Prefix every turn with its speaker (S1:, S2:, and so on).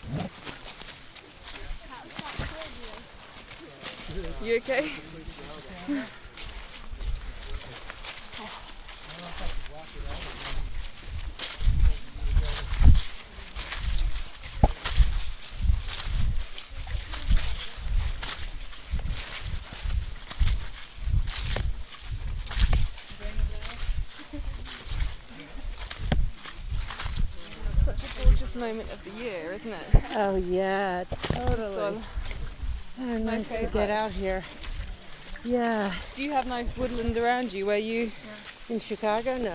S1: You okay? Such a gorgeous moment of the year, isn't it?
S2: Oh yeah, totally. So nice to get out here. Yeah.
S1: Do you have nice woodland around you where you...
S2: In Chicago? No.